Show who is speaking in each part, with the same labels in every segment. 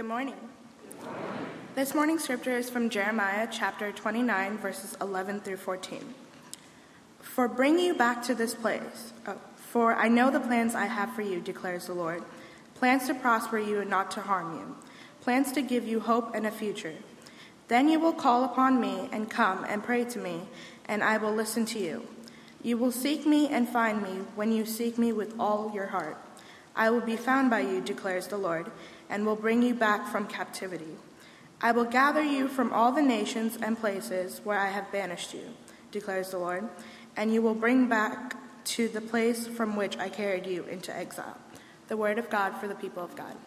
Speaker 1: Good morning. This morning's scripture is from Jeremiah chapter 29, verses 11 through 14. For bring you back to this place. For I know the plans I have for you, declares the Lord. Plans to prosper you and not to harm you. Plans to give you hope and a future. Then you will call upon me and come and pray to me, and I will listen to you. You will seek me and find me when you seek me with all your heart. I will be found by you, declares the Lord, and will bring you back from captivity. I will gather you from all the nations and places where I have banished you, declares the Lord, and you will bring back to the place from which I carried you into exile. The word of God for the people of God.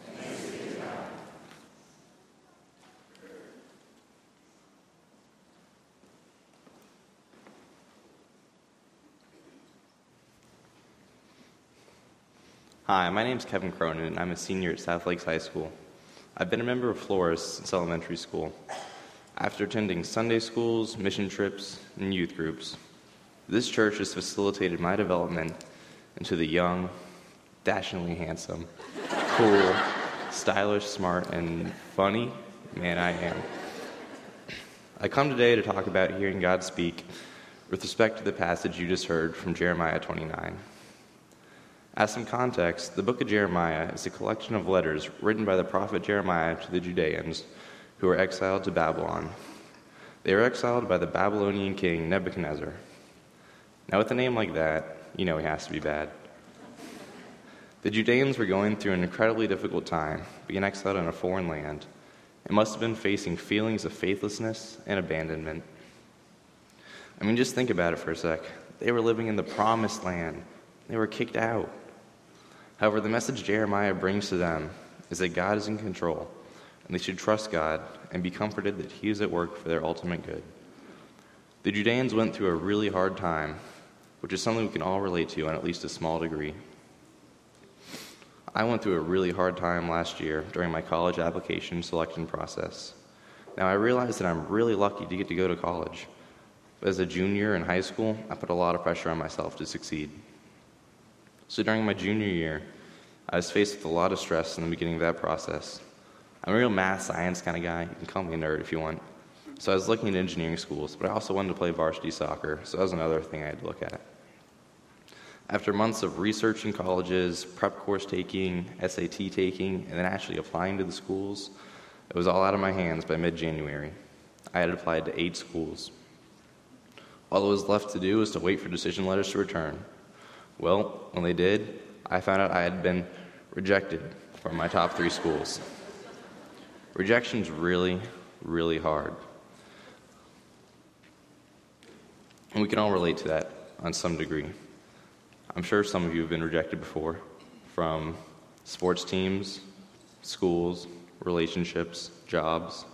Speaker 2: Hi, my name is Kevin Cronin, and I'm a senior at South Lakes High School. I've been a member of Flores since elementary school. After attending Sunday schools, mission trips, and youth groups, this church has facilitated my development into the young, dashingly handsome, cool, stylish, smart, and funny man I am. I come today to talk about hearing God speak with respect to the passage you just heard from Jeremiah 29. As some context, the book of Jeremiah is a collection of letters written by the prophet Jeremiah to the Judeans who were exiled to Babylon. They were exiled by the Babylonian king Nebuchadnezzar. Now, with a name like that, you know he has to be bad. The Judeans were going through an incredibly difficult time, being exiled in a foreign land, and must have been facing feelings of faithlessness and abandonment. I mean, just think about it for a sec. They were living in the promised land. They were kicked out. However, the message Jeremiah brings to them is that God is in control, and they should trust God and be comforted that He is at work for their ultimate good. The Judeans went through a really hard time, which is something we can all relate to on at least a small degree. I went through a really hard time last year during my college application selection process. Now, I realize that I'm really lucky to get to go to college, but as a junior in high school, I put a lot of pressure on myself to succeed. So during my junior year, I was faced with a lot of stress in the beginning of that process. I'm a real math science kind of guy. You can call me a nerd if you want. So I was looking at engineering schools, but I also wanted to play varsity soccer, so that was another thing I had to look at. After months of researching colleges, prep course taking, SAT taking, and then actually applying to the schools, it was all out of my hands by mid-January. I had applied to 8 schools. All that was left to do was to wait for decision letters to return. Well, when they did, I found out I had been rejected from my top 3 schools. Rejection's really, really hard. And we can all relate to that on some degree. I'm sure some of you have been rejected before, from sports teams, schools, relationships, jobs.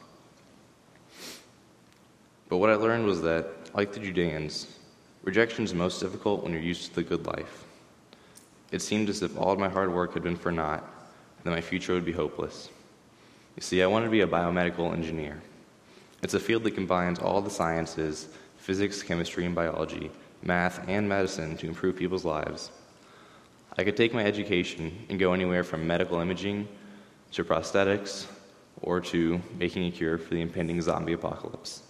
Speaker 2: But what I learned was that, like the Judeans, rejection is most difficult when you're used to the good life. It seemed as if all of my hard work had been for naught, and that my future would be hopeless. You see, I wanted to be a biomedical engineer. It's a field that combines all the sciences, physics, chemistry, and biology, math, and medicine to improve people's lives. I could take my education and go anywhere from medical imaging to prosthetics or to making a cure for the impending zombie apocalypse.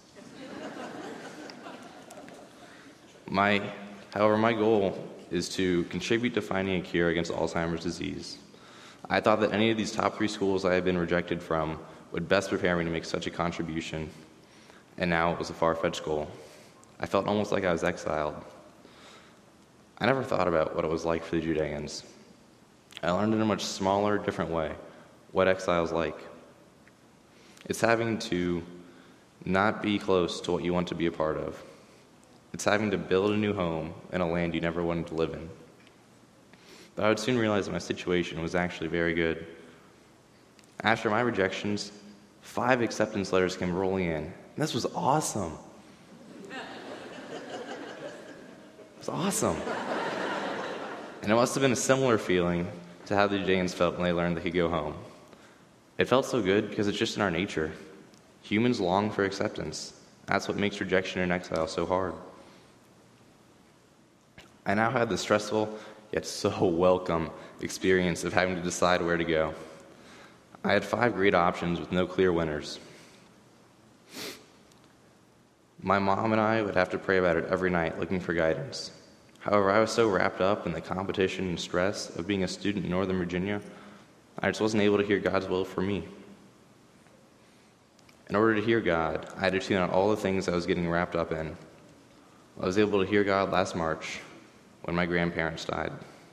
Speaker 2: However, my goal is to contribute to finding a cure against Alzheimer's disease. I thought that any of these top 3 schools I had been rejected from would best prepare me to make such a contribution, and now it was a far-fetched goal. I felt almost like I was exiled. I never thought about what it was like for the Judeans. I learned in a much smaller, different way what exile is like. It's having to not be close to what you want to be a part of. It's having to build a new home in a land you never wanted to live in. But I would soon realize that my situation was actually very good. After my rejections, 5 acceptance letters came rolling in. And this was awesome. It was awesome. And it must have been a similar feeling to how the Judeans felt when they learned they could go home. It felt so good because it's just in our nature. Humans long for acceptance. That's what makes rejection and exile so hard. I now had the stressful, yet so welcome experience of having to decide where to go. I had 5 great options with no clear winners. My mom and I would have to pray about it every night, looking for guidance. However, I was so wrapped up in the competition and stress of being a student in Northern Virginia, I just wasn't able to hear God's will for me. In order to hear God, I had to tune out all the things I was getting wrapped up in. I was able to hear God last March when my grandparents died.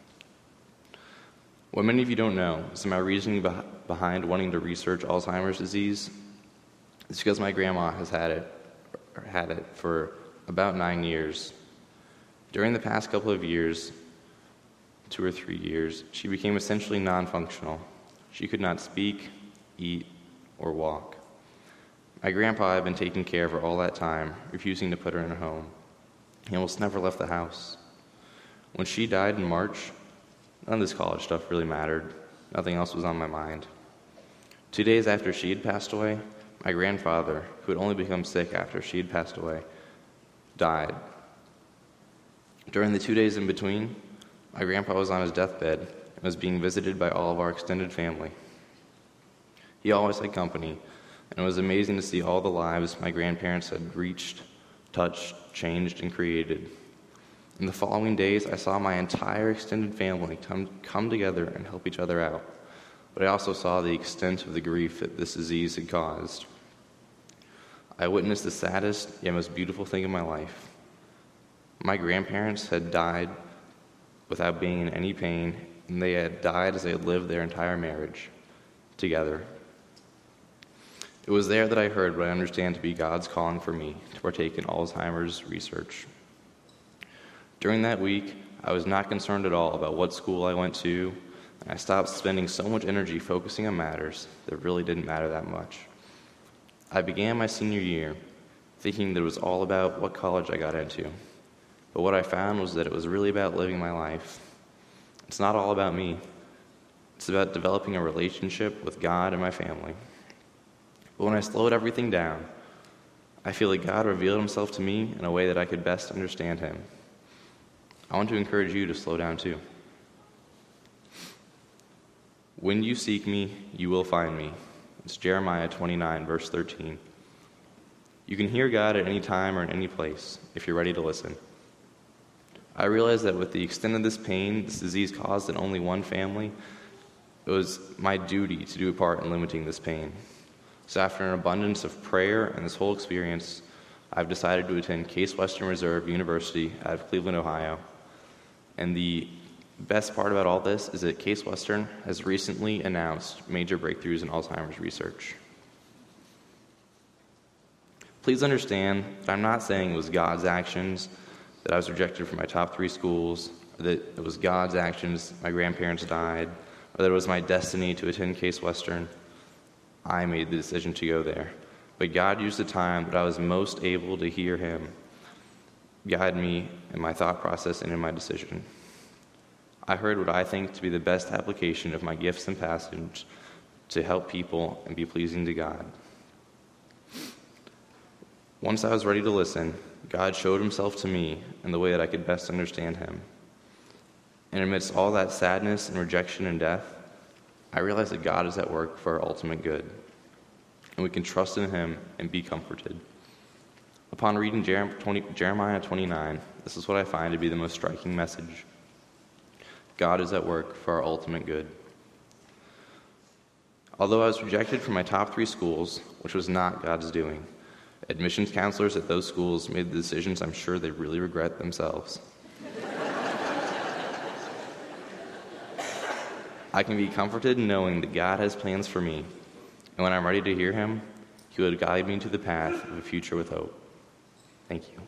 Speaker 2: What many of you don't know is that my reasoning behind wanting to research Alzheimer's disease is because my grandma has had it for about 9 years. During the past couple of years, 2 or 3 years, she became essentially non-functional. She could not speak, eat, or walk. My grandpa had been taking care of her all that time, refusing to put her in a home. He almost never left the house. When she died in March, none of this college stuff really mattered. Nothing else was on my mind. 2 days after she had passed away, my grandfather, who had only become sick after she had passed away, died. During the 2 days in between, my grandpa was on his deathbed and was being visited by all of our extended family. He always had company, and it was amazing to see all the lives my grandparents had reached, touched, changed, and created. In the following days, I saw my entire extended family come together and help each other out, but I also saw the extent of the grief that this disease had caused. I witnessed the saddest yet most beautiful thing in my life. My grandparents had died without being in any pain, and they had died as they had lived their entire marriage together. It was there that I heard what I understand to be God's calling for me to partake in Alzheimer's research. During that week, I was not concerned at all about what school I went to, and I stopped spending so much energy focusing on matters that really didn't matter that much. I began my senior year thinking that it was all about what college I got into, but what I found was that it was really about living my life. It's not all about me. It's about developing a relationship with God and my family. But when I slowed everything down, I feel like God revealed himself to me in a way that I could best understand him. I want to encourage you to slow down too. When you seek me, you will find me. It's Jeremiah 29, verse 13. You can hear God at any time or in any place if you're ready to listen. I realized that with the extent of this pain this disease caused in only one family, it was my duty to do a part in limiting this pain. So after an abundance of prayer and this whole experience, I've decided to attend Case Western Reserve University out of Cleveland, Ohio. And the best part about all this is that Case Western has recently announced major breakthroughs in Alzheimer's research. Please understand that I'm not saying it was God's actions that I was rejected from my top 3 schools, or that it was God's actions my grandparents died, or that it was my destiny to attend Case Western. I made the decision to go there. But God used the time that I was most able to hear him guide me in my thought process and in my decision. I heard what I think to be the best application of my gifts and passions to help people and be pleasing to God. Once I was ready to listen, God showed himself to me in the way that I could best understand him. And amidst all that sadness and rejection and death, I realized that God is at work for our ultimate good, and we can trust in him and be comforted. Upon reading Jeremiah 29, this is what I find to be the most striking message. God is at work for our ultimate good. Although I was rejected from my top 3 schools, which was not God's doing, admissions counselors at those schools made the decisions I'm sure they really regret themselves. I can be comforted in knowing that God has plans for me, and when I'm ready to hear him, he will guide me to the path of a future with hope. Thank you.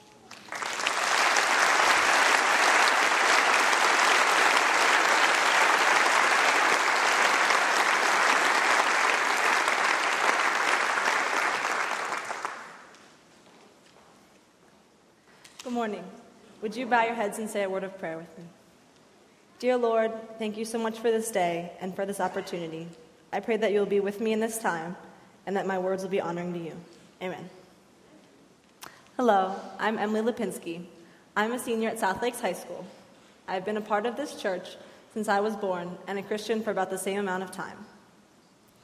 Speaker 3: Good morning. Would you bow your heads and say a word of prayer with me? Dear Lord, thank you so much for this day and for this opportunity. I pray that you'll be with me in this time and that my words will be honoring to you. Amen. Hello, I'm Emily Lipinski. I'm a senior at South Lakes High School. I've been a part of this church since I was born and a Christian for about the same amount of time.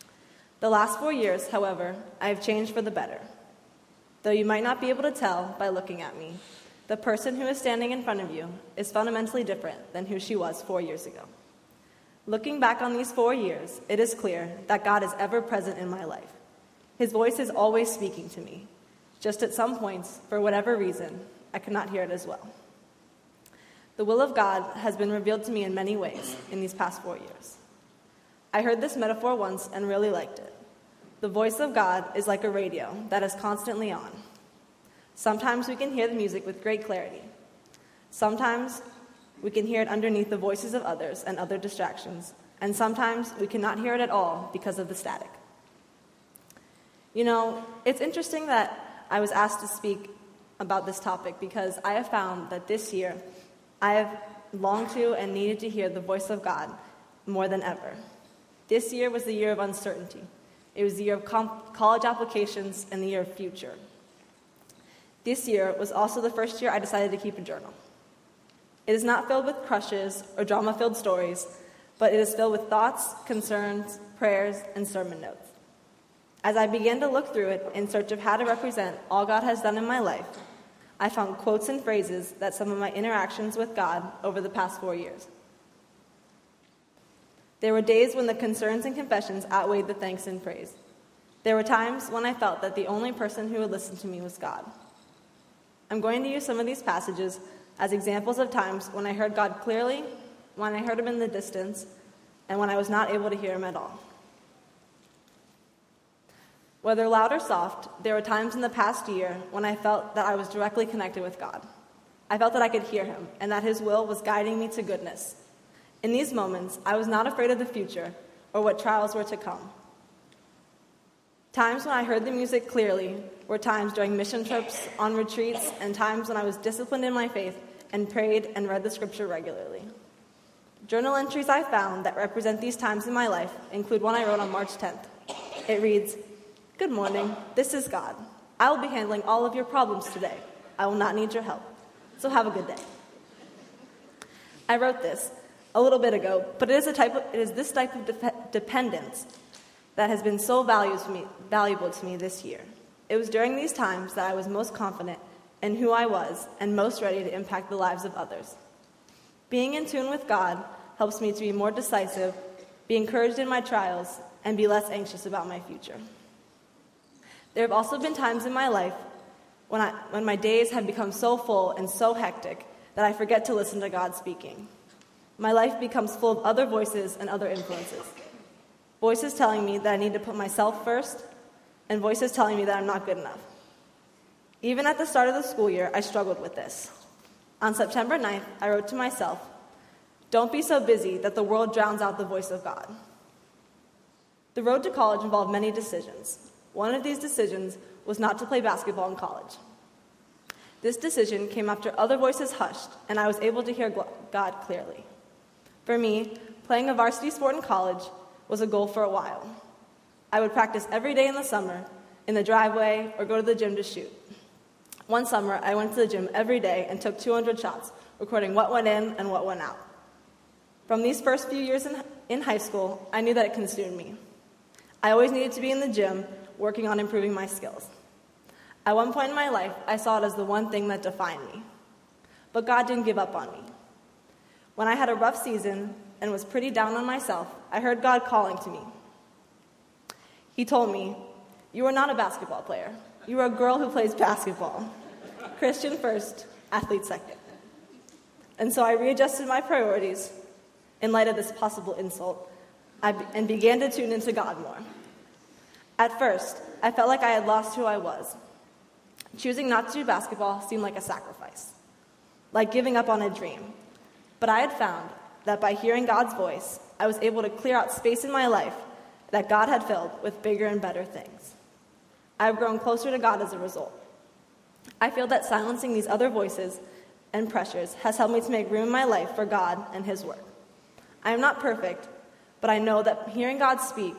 Speaker 3: The last 4 years, however, I have changed for the better. Though you might not be able to tell by looking at me, the person who is standing in front of you is fundamentally different than who she was 4 years ago. Looking back on these 4 years, it is clear that God is ever present in my life. His voice is always speaking to me. Just at some points, for whatever reason, I could not hear it as well. The will of God has been revealed to me in many ways in these past 4 years. I heard this metaphor once and really liked it. The voice of God is like a radio that is constantly on. Sometimes we can hear the music with great clarity. Sometimes we can hear it underneath the voices of others and other distractions, and sometimes we cannot hear it at all because of the static. You know, it's interesting that I was asked to speak about this topic because I have found that this year I have longed to and needed to hear the voice of God more than ever. This year was the year of uncertainty. It was the year of college applications and the year of future. This year was also the first year I decided to keep a journal. It is not filled with crushes or drama-filled stories, but it is filled with thoughts, concerns, prayers, and sermon notes. As I began to look through it in search of how to represent all God has done in my life, I found quotes and phrases that some of my interactions with God over the past 4 years. There were days when the concerns and confessions outweighed the thanks and praise. There were times when I felt that the only person who would listen to me was God. I'm going to use some of these passages as examples of times when I heard God clearly, when I heard him in the distance, and when I was not able to hear him at all. Whether loud or soft, there were times in the past year when I felt that I was directly connected with God. I felt that I could hear him and that his will was guiding me to goodness. In these moments, I was not afraid of the future or what trials were to come. Times when I heard the music clearly were times during mission trips, on retreats, and times when I was disciplined in my faith and prayed and read the scripture regularly. Journal entries I found that represent these times in my life include one I wrote on March 10th. It reads, "Good morning, this is God. I will be handling all of your problems today. I will not need your help. So have a good day." I wrote this a little bit ago, but it is this type of dependence that has been so valuable to me this year. It was during these times that I was most confident in who I was and most ready to impact the lives of others. Being in tune with God helps me to be more decisive, be encouraged in my trials, and be less anxious about my future. There have also been times in my life when my days have become so full and so hectic that I forget to listen to God speaking. My life becomes full of other voices and other influences. Voices telling me that I need to put myself first, and voices telling me that I'm not good enough. Even at the start of the school year, I struggled with this. On September 9th, I wrote to myself, "Don't be so busy that the world drowns out the voice of God." The road to college involved many decisions. One of these decisions was not to play basketball in college. This decision came after other voices hushed, and I was able to hear God clearly. For me, playing a varsity sport in college was a goal for a while. I would practice every day in the summer, in the driveway, or go to the gym to shoot. One summer, I went to the gym every day and took 200 shots, recording what went in and what went out. From these first few years in high school, I knew that it consumed me. I always needed to be in the gym, working on improving my skills. At one point in my life, I saw it as the one thing that defined me. But God didn't give up on me. When I had a rough season and was pretty down on myself, I heard God calling to me. He told me, "You are not a basketball player. You are a girl who plays basketball. Christian first, athlete second." And so I readjusted my priorities in light of this possible insult and began to tune into God more. At first, I felt like I had lost who I was. Choosing not to do basketball seemed like a sacrifice, like giving up on a dream. But I had found that by hearing God's voice, I was able to clear out space in my life that God had filled with bigger and better things. I have grown closer to God as a result. I feel that silencing these other voices and pressures has helped me to make room in my life for God and his work. I am not perfect, but I know that by hearing God speak,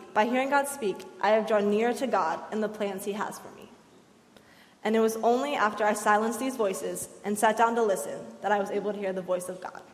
Speaker 3: I have drawn nearer to God and the plans he has for me. And it was only after I silenced these voices and sat down to listen that I was able to hear the voice of God.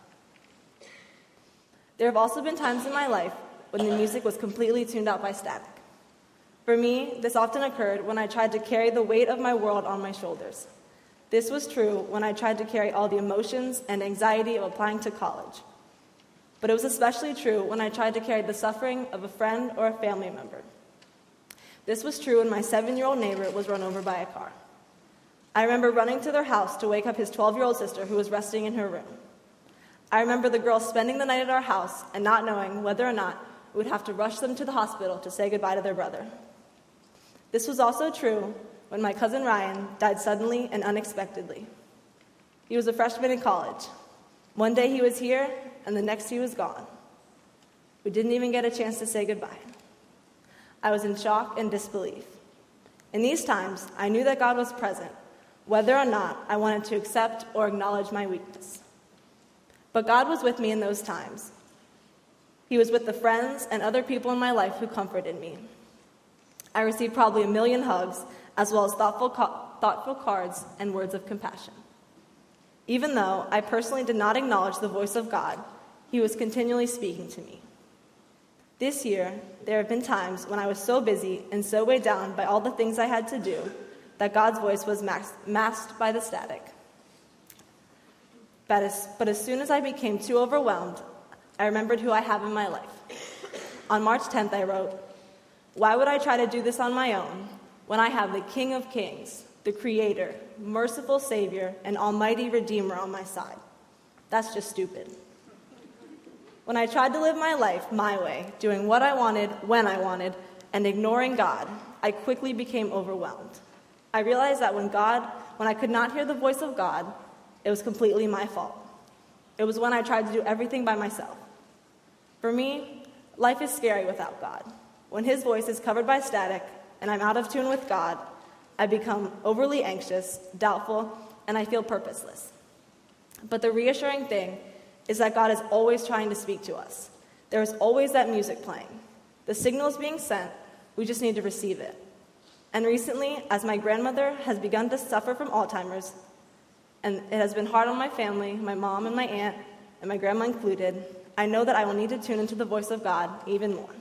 Speaker 3: There have also been times in my life when the music was completely tuned out by static. For me, this often occurred when I tried to carry the weight of my world on my shoulders. This was true when I tried to carry all the emotions and anxiety of applying to college. But it was especially true when I tried to carry the suffering of a friend or a family member. This was true when my 7-year-old neighbor was run over by a car. I remember running to their house to wake up his 12-year-old sister who was resting in her room. I remember the girls spending the night at our house and not knowing whether or not we would have to rush them to the hospital to say goodbye to their brother. This was also true when my cousin Ryan died suddenly and unexpectedly. He was a freshman in college. One day he was here, and the next he was gone. We didn't even get a chance to say goodbye. I was in shock and disbelief. In these times, I knew that God was present, whether or not I wanted to accept or acknowledge my weakness. But God was with me in those times. He was with the friends and other people in my life who comforted me. I received probably 1 million hugs, as well as thoughtful cards and words of compassion. Even though I personally did not acknowledge the voice of God, He was continually speaking to me. This year, there have been times when I was so busy and so weighed down by all the things I had to do that God's voice was masked by the static. But as soon as I became too overwhelmed, I remembered who I have in my life. On March 10th, I wrote, "Why would I try to do this on my own when I have the King of Kings, the Creator, merciful Savior, and Almighty Redeemer on my side? That's just stupid." When I tried to live my life my way, doing what I wanted, when I wanted, and ignoring God, I quickly became overwhelmed. I realized that when I could not hear the voice of God, it was completely my fault. It was when I tried to do everything by myself. For me, life is scary without God. When His voice is covered by static and I'm out of tune with God, I become overly anxious, doubtful, and I feel purposeless. But the reassuring thing is that God is always trying to speak to us. There is always that music playing. The signal is being sent, we just need to receive it. And recently, as my grandmother has begun to suffer from Alzheimer's, and it has been hard on my family, my mom and my aunt, and my grandma included, I know that I will need to tune into the voice of God even more.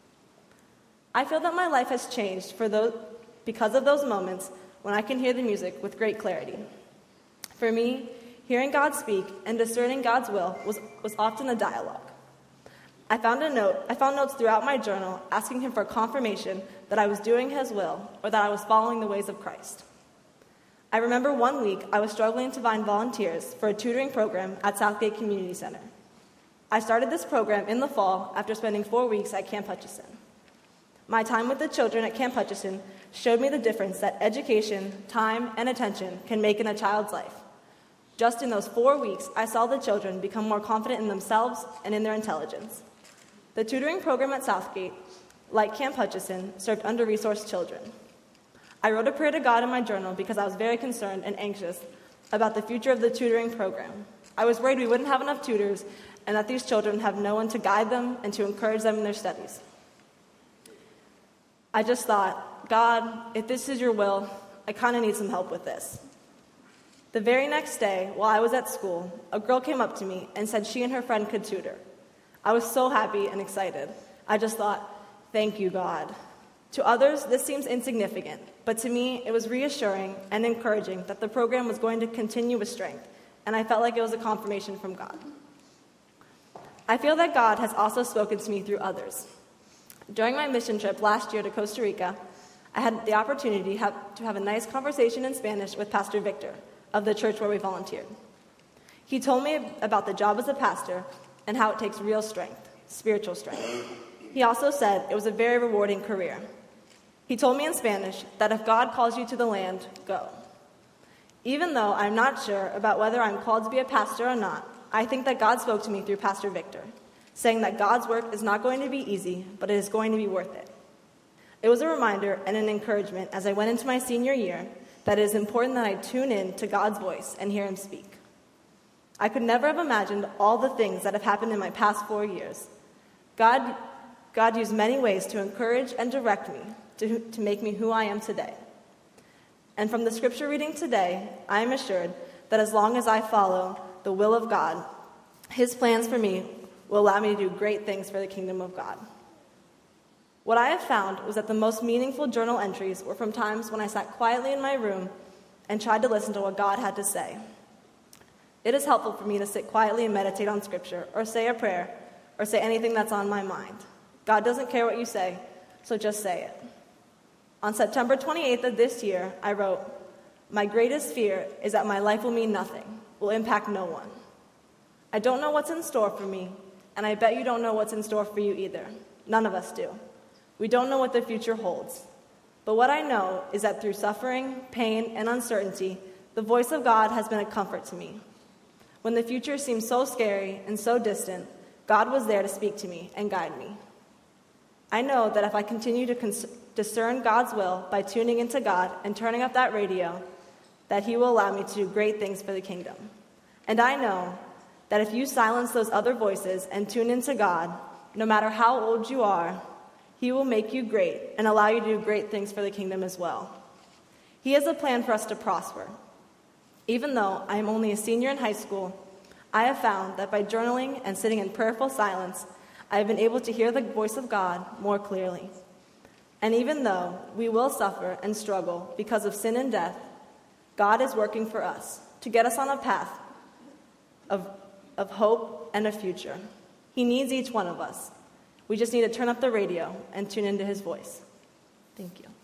Speaker 3: I feel that my life has changed because of those moments when I can hear the music with great clarity. For me, hearing God speak and discerning God's will was often a dialogue. I found notes throughout my journal asking Him for confirmation that I was doing His will or that I was following the ways of Christ. I remember one week I was struggling to find volunteers for a tutoring program at Southgate Community Center. I started this program in the fall after spending 4 weeks at Camp Hutchison. My time with the children at Camp Hutchison showed me the difference that education, time, and attention can make in a child's life. Just in those 4 weeks, I saw the children become more confident in themselves and in their intelligence. The tutoring program at Southgate, like Camp Hutchison, served under-resourced children. I wrote a prayer to God in my journal because I was very concerned and anxious about the future of the tutoring program. I was worried we wouldn't have enough tutors and that these children have no one to guide them and to encourage them in their studies. I just thought, God, if this is your will, I kind of need some help with this. The very next day, while I was at school, a girl came up to me and said she and her friend could tutor. I was so happy and excited. I just thought, thank you, God. To others, this seems insignificant, but to me, it was reassuring and encouraging that the program was going to continue with strength, and I felt like it was a confirmation from God. I feel that God has also spoken to me through others. During my mission trip last year to Costa Rica, I had the opportunity to have a nice conversation in Spanish with Pastor Victor of the church where we volunteered. He told me about the job as a pastor and how it takes real strength, spiritual strength. He also said it was a very rewarding career. He told me in Spanish that if God calls you to the land, go. Even though I'm not sure about whether I'm called to be a pastor or not, I think that God spoke to me through Pastor Victor, saying that God's work is not going to be easy, but it is going to be worth it. It was a reminder and an encouragement as I went into my senior year that it is important that I tune in to God's voice and hear Him speak. I could never have imagined all the things that have happened in my past 4 years. God used many ways to encourage and direct me to make me who I am today. And from the scripture reading today, I am assured that as long as I follow the will of God, His plans for me will allow me to do great things for the kingdom of God. What I have found was that the most meaningful journal entries were from times when I sat quietly in my room and tried to listen to what God had to say. It is helpful for me to sit quietly and meditate on Scripture, or say a prayer, or say anything that's on my mind. God doesn't care what you say, so just say it. On September 28th of this year, I wrote, "My greatest fear is that my life will mean nothing, will impact no one. I don't know what's in store for me, and I bet you don't know what's in store for you either. None of us do. We don't know what the future holds. But what I know is that through suffering, pain, and uncertainty, the voice of God has been a comfort to me. When the future seemed so scary and so distant, God was there to speak to me and guide me. I know that if I continue to discern God's will by tuning into God and turning up that radio, that He will allow me to do great things for the kingdom. And I know that if you silence those other voices and tune into God, no matter how old you are, He will make you great and allow you to do great things for the kingdom as well. He has a plan for us to prosper. Even though I am only a senior in high school, I have found that by journaling and sitting in prayerful silence, I have been able to hear the voice of God more clearly. And even though we will suffer and struggle because of sin and death, God is working for us to get us on a path of hope and a future. He needs each one of us. We just need to turn up the radio and tune into His voice. Thank you.